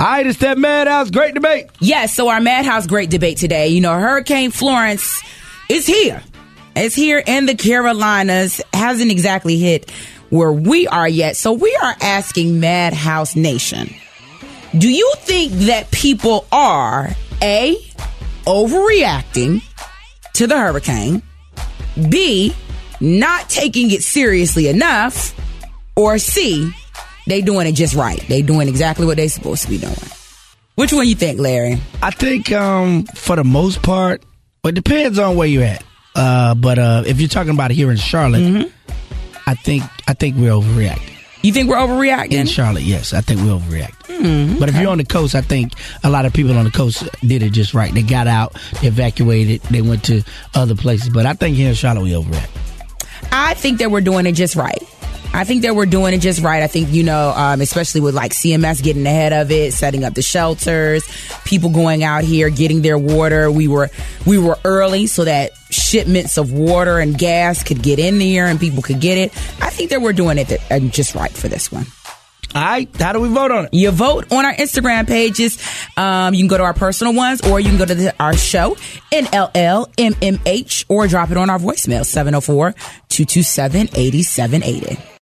All right, it's that Madhouse Great Debate. Yes, so our Madhouse Great Debate today. You know, Hurricane Florence is here. It's here in the Carolinas. Hasn't exactly hit where we are yet. So we are asking Madhouse Nation, do you think that people are, A, overreacting to the hurricane, B, not taking it seriously enough, or C, they doing it just right? They doing exactly what they supposed to be doing. Which one you think, Larry? I think for the most part, well, it depends on where you're at. But if you're talking about here in Charlotte, I think we're overreacting. You think we're overreacting? In Charlotte, yes. I think we're overreacting. But if you're on the coast, I think a lot of people on the coast did it just right. They got out, they evacuated, they went to other places. But I think here in Charlotte, we overreact. I think that we're doing it just right. I think, you know, especially with like CMS getting ahead of it, setting up the shelters, people going out here, getting their water. We were early so that shipments of water and gas could get in there and people could get it. I think that we're doing it just right for this one. All right. How do we vote on it? You vote on our Instagram pages. You can go to our personal ones, or you can go to our show, NLLMMH, or drop it on our voicemail, 704-227-8780.